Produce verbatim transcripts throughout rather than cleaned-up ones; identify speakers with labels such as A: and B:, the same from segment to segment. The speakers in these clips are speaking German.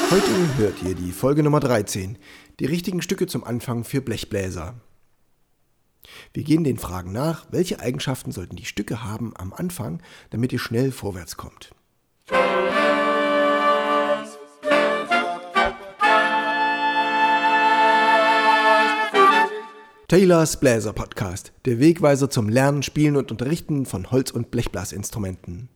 A: Heute hört ihr die Folge Nummer dreizehn, die richtigen Stücke zum Anfang für Blechbläser. Wir gehen den Fragen nach, welche Eigenschaften sollten die Stücke haben am Anfang, damit ihr schnell vorwärts kommt. Taylors Bläser Podcast, der Wegweiser zum Lernen, Spielen und Unterrichten von Holz- und Blechblasinstrumenten.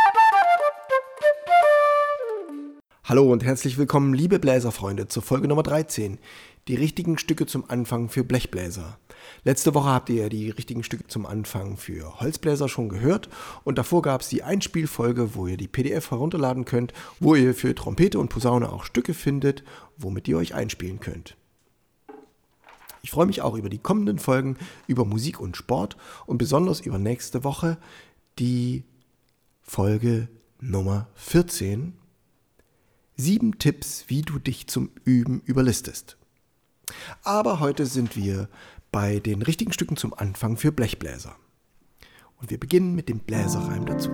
A: Hallo und herzlich willkommen, liebe Bläserfreunde, zur Folge Nummer dreizehn, die richtigen Stücke zum Anfang für Blechbläser. Letzte Woche habt ihr ja die richtigen Stücke zum Anfang für Holzbläser schon gehört und davor gab es die Einspielfolge, wo ihr die P D F herunterladen könnt, wo ihr für Trompete und Posaune auch Stücke findet, womit ihr euch einspielen könnt. Ich freue mich auch über die kommenden Folgen über Musik und Sport und besonders über nächste Woche die Folge Nummer vierzehn. Sieben Tipps, wie du dich zum Üben überlistest. Aber heute sind wir bei den richtigen Stücken zum Anfang für Blechbläser. Und wir beginnen mit dem Bläserreim dazu.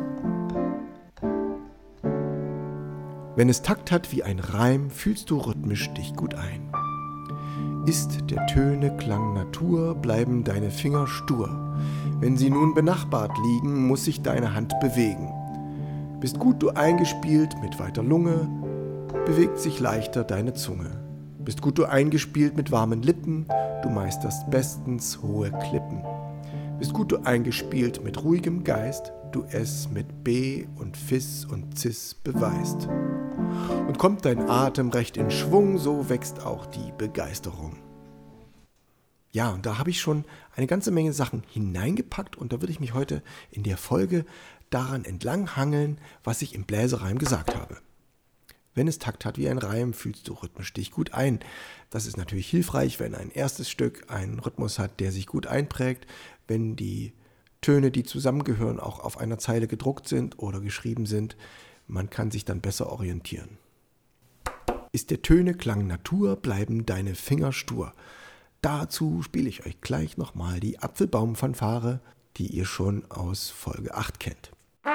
A: Wenn es Takt hat wie ein Reim, fühlst du rhythmisch dich gut ein. Ist der Töne Klang Natur, bleiben deine Finger stur. Wenn sie nun benachbart liegen, muss sich deine Hand bewegen. Bist gut du eingespielt mit weiter Lunge, bewegt sich leichter deine Zunge. Bist gut du eingespielt mit warmen Lippen, du meisterst bestens hohe Klippen. Bist gut du eingespielt mit ruhigem Geist, du es mit B und Fis und Cis beweist. Und kommt dein Atem recht in Schwung, so wächst auch die Begeisterung. Ja, und da habe ich schon eine ganze Menge Sachen hineingepackt und da würde ich mich heute in der Folge daran entlanghangeln, was ich im Bläserreim gesagt habe. Wenn es Takt hat wie ein Reim, fühlst du rhythmisch dich gut ein. Das ist natürlich hilfreich, wenn ein erstes Stück einen Rhythmus hat, der sich gut einprägt, wenn die Töne, die zusammengehören, auch auf einer Zeile gedruckt sind oder geschrieben sind. Man kann sich dann besser orientieren. Ist der Töne Klang Natur, bleiben deine Finger stur. Dazu spiele ich euch gleich nochmal die Apfelbaum-Fanfare, die ihr schon aus Folge acht kennt.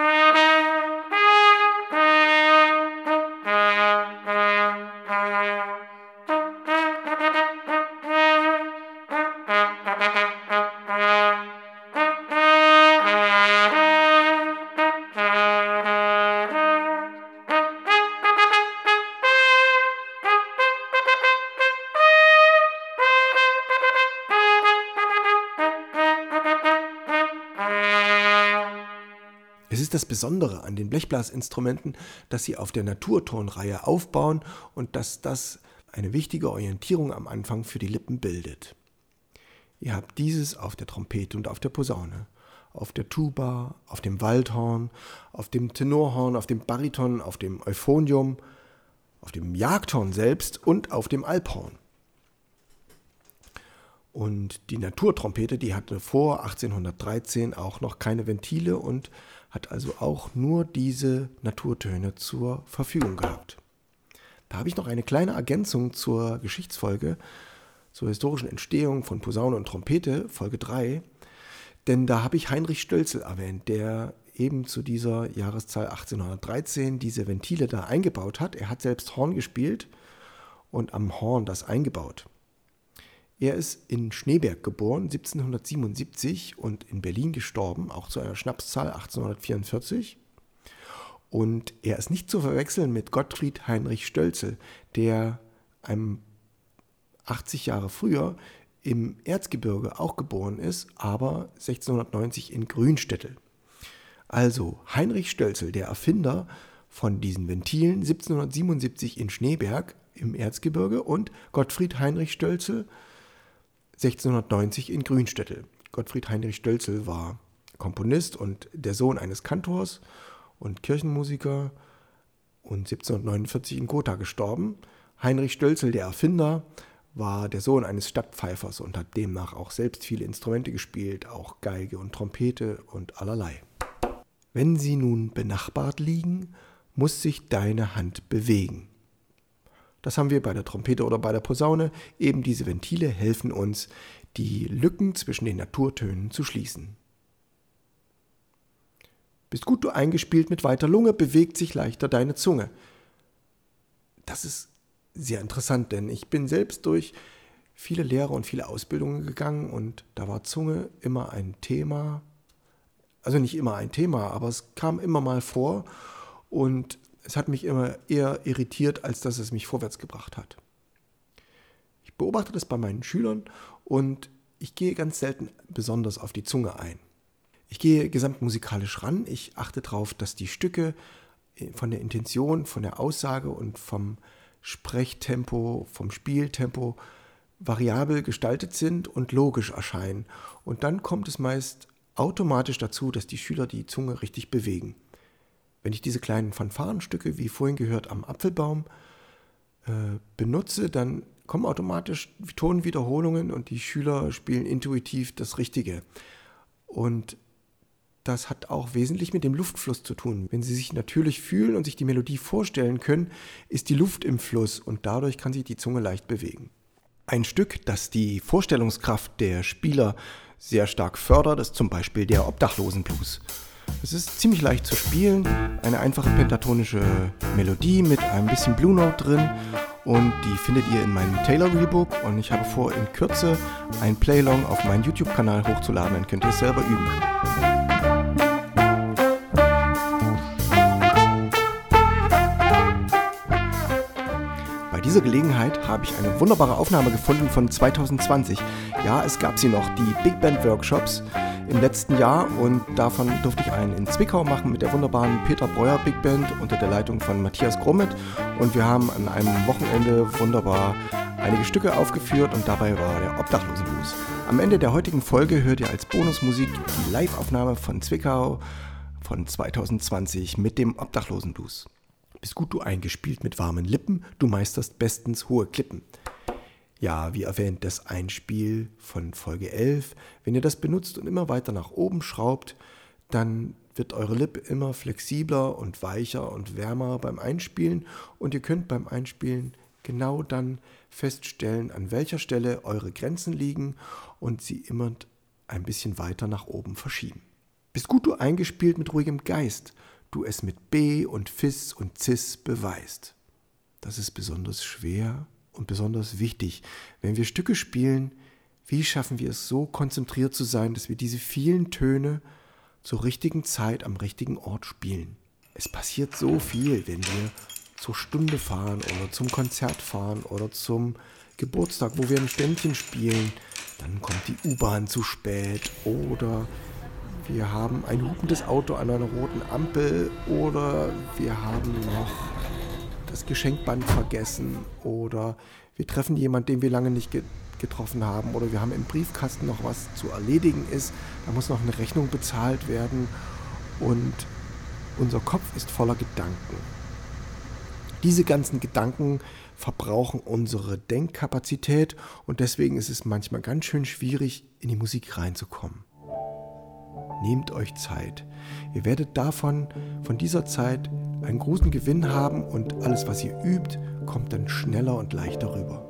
A: Es ist das Besondere an den Blechblasinstrumenten, dass sie auf der Naturtonreihe aufbauen und dass das eine wichtige Orientierung am Anfang für die Lippen bildet. Ihr habt dieses auf der Trompete und auf der Posaune, auf der Tuba, auf dem Waldhorn, auf dem Tenorhorn, auf dem Bariton, auf dem Euphonium, auf dem Jagdhorn selbst und auf dem Alphorn. Und die Naturtrompete, die hatte vor achtzehnhundertdreizehn auch noch keine Ventile und hat also auch nur diese Naturtöne zur Verfügung gehabt. Da habe ich noch eine kleine Ergänzung zur Geschichtsfolge, zur historischen Entstehung von Posaune und Trompete, Folge drei, denn da habe ich Heinrich Stölzel erwähnt, der eben zu dieser Jahreszahl achtzehnhundertdreizehn diese Ventile da eingebaut hat. Er hat selbst Horn gespielt und am Horn das eingebaut. Er ist in Schneeberg geboren, siebzehnhundertsiebenundsiebzig und in Berlin gestorben, auch zu einer Schnapszahl achtzehnhundertvierundvierzig. Und er ist nicht zu verwechseln mit Gottfried Heinrich Stölzel, der einem achtzig Jahre früher im Erzgebirge auch geboren ist, aber sechzehnhundertneunzig in Grünstädtel. Also Heinrich Stölzel, der Erfinder von diesen Ventilen, siebzehnhundertsiebenundsiebzig in Schneeberg im Erzgebirge und Gottfried Heinrich Stölzel, sechzehnhundertneunzig in Grünstädtel. Gottfried Heinrich Stölzel war Komponist und der Sohn eines Kantors und Kirchenmusiker und siebzehnhundertneunundvierzig in Gotha gestorben. Heinrich Stölzel, der Erfinder, war der Sohn eines Stadtpfeifers und hat demnach auch selbst viele Instrumente gespielt, auch Geige und Trompete und allerlei. Wenn sie nun benachbart liegen, muss sich deine Hand bewegen. Das haben wir bei der Trompete oder bei der Posaune. Eben diese Ventile helfen uns, die Lücken zwischen den Naturtönen zu schließen. Bist gut du eingespielt mit weiter Lunge, bewegt sich leichter deine Zunge. Das ist sehr interessant, denn ich bin selbst durch viele Lehre und viele Ausbildungen gegangen und da war Zunge immer ein Thema. Also nicht immer ein Thema, aber es kam immer mal vor und es hat mich immer eher irritiert, als dass es mich vorwärts gebracht hat. Ich beobachte das bei meinen Schülern und ich gehe ganz selten besonders auf die Zunge ein. Ich gehe gesamtmusikalisch ran, ich achte darauf, dass die Stücke von der Intention, von der Aussage und vom Sprechtempo, vom Spieltempo variabel gestaltet sind und logisch erscheinen. Und dann kommt es meist automatisch dazu, dass die Schüler die Zunge richtig bewegen. Wenn ich diese kleinen Fanfarenstücke, wie vorhin gehört, am Apfelbaum äh, benutze, dann kommen automatisch Tonwiederholungen und die Schüler spielen intuitiv das Richtige. Und das hat auch wesentlich mit dem Luftfluss zu tun. Wenn sie sich natürlich fühlen und sich die Melodie vorstellen können, ist die Luft im Fluss und dadurch kann sich die Zunge leicht bewegen. Ein Stück, das die Vorstellungskraft der Spieler sehr stark fördert, ist zum Beispiel der Obdachlosenblues. Es ist ziemlich leicht zu spielen, eine einfache pentatonische Melodie mit ein bisschen Blue Note drin und die findet ihr in meinem Taylor Reelbook und ich habe vor, in Kürze ein Playlong auf meinen YouTube-Kanal hochzuladen, dann könnt ihr es selber üben. Bei dieser Gelegenheit habe ich eine wunderbare Aufnahme gefunden von zwanzig zwanzig. Ja, es gab sie noch, die Big Band Workshops im letzten Jahr und davon durfte ich einen in Zwickau machen mit der wunderbaren Peter Breuer Big Band unter der Leitung von Matthias Grommet und wir haben an einem Wochenende wunderbar einige Stücke aufgeführt und dabei war der Obdachlosenblues. Am Ende der heutigen Folge hört ihr als Bonusmusik die Live-Aufnahme von Zwickau von zwanzig zwanzig mit dem Obdachlosenblues. Bist gut du eingespielt mit warmen Lippen, du meisterst bestens hohe Klippen. Ja, wie erwähnt, das Einspiel von Folge elf. Wenn ihr das benutzt und immer weiter nach oben schraubt, dann wird eure Lippe immer flexibler und weicher und wärmer beim Einspielen und ihr könnt beim Einspielen genau dann feststellen, an welcher Stelle eure Grenzen liegen und sie immer ein bisschen weiter nach oben verschieben. Bist gut du eingespielt mit ruhigem Geist, du es mit B und Fis und Cis beweist. Das ist besonders schwer und besonders wichtig, wenn wir Stücke spielen. Wie schaffen wir es so konzentriert zu sein, dass wir diese vielen Töne zur richtigen Zeit am richtigen Ort spielen? Es passiert so viel, wenn wir zur Stunde fahren oder zum Konzert fahren oder zum Geburtstag, wo wir ein Ständchen spielen. Dann kommt die U-Bahn zu spät oder wir haben ein hupendes Auto an einer roten Ampel oder wir haben noch das Geschenkband vergessen oder wir treffen jemanden, den wir lange nicht ge- getroffen haben oder wir haben im Briefkasten noch was zu erledigen ist, da muss noch eine Rechnung bezahlt werden und unser Kopf ist voller Gedanken. Diese ganzen Gedanken verbrauchen unsere Denkkapazität und deswegen ist es manchmal ganz schön schwierig, in die Musik reinzukommen. Nehmt euch Zeit. Ihr werdet davon, von dieser Zeit, einen großen Gewinn haben und alles, was ihr übt, kommt dann schneller und leichter rüber.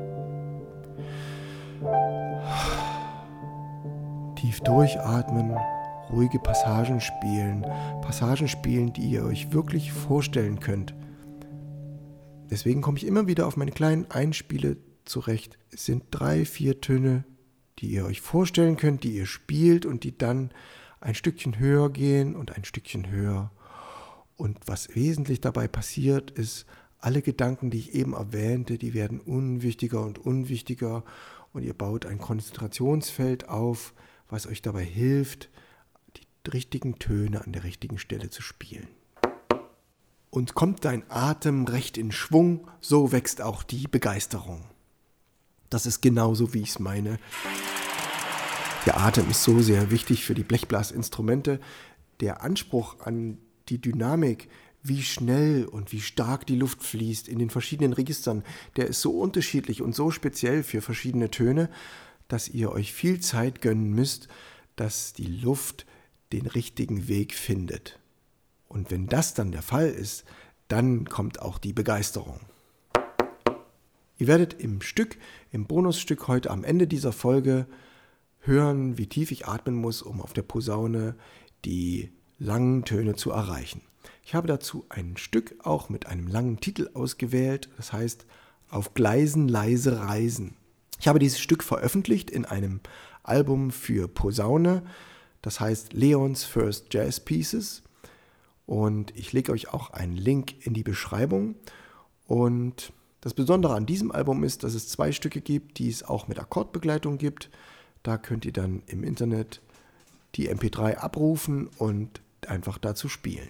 A: Tief durchatmen, ruhige Passagen spielen, Passagen spielen, die ihr euch wirklich vorstellen könnt. Deswegen komme ich immer wieder auf meine kleinen Einspiele zurecht. Es sind drei, vier Töne, die ihr euch vorstellen könnt, die ihr spielt und die dann ein Stückchen höher gehen und ein Stückchen höher. Und was wesentlich dabei passiert, ist, alle Gedanken, die ich eben erwähnte, die werden unwichtiger und unwichtiger und ihr baut ein Konzentrationsfeld auf, was euch dabei hilft, die richtigen Töne an der richtigen Stelle zu spielen. Und kommt dein Atem recht in Schwung, so wächst auch die Begeisterung. Das ist genauso, wie ich es meine. Der Atem ist so sehr wichtig für die Blechblasinstrumente. Der Anspruch an die Dynamik, wie schnell und wie stark die Luft fließt in den verschiedenen Registern, der ist so unterschiedlich und so speziell für verschiedene Töne, dass ihr euch viel Zeit gönnen müsst, dass die Luft den richtigen Weg findet. Und wenn das dann der Fall ist, dann kommt auch die Begeisterung. Ihr werdet im Stück, im Bonusstück heute am Ende dieser Folge hören, wie tief ich atmen muss, um auf der Posaune die langen Töne zu erreichen. Ich habe dazu ein Stück auch mit einem langen Titel ausgewählt, das heißt auf Gleisen leise reisen. Ich habe dieses Stück veröffentlicht in einem Album für Posaune, das heißt Leon's First Jazz Pieces. Und ich lege euch auch einen Link in die Beschreibung. Und das Besondere an diesem Album ist, dass es zwei Stücke gibt, die es auch mit Akkordbegleitung gibt. Da könnt ihr dann im Internet die M P drei abrufen und einfach dazu spielen.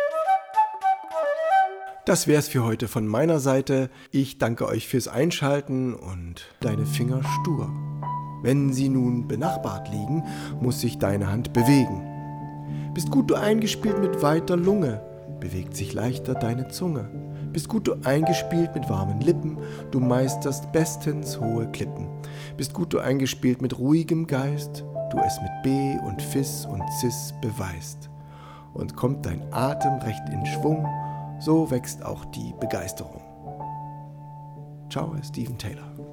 A: Das wär's für heute von meiner Seite. Ich danke euch fürs Einschalten und deine Finger stur. Wenn sie nun benachbart liegen, muss sich deine Hand bewegen. Bist gut du eingespielt mit weiter Lunge, bewegt sich leichter deine Zunge. Bist gut du eingespielt mit warmen Lippen, du meisterst bestens hohe Klippen. Bist gut du eingespielt mit ruhigem Geist, du es mit B und Fis und Cis beweist. Und kommt dein Atem recht in Schwung, so wächst auch die Begeisterung. Ciao, Steven Taylor.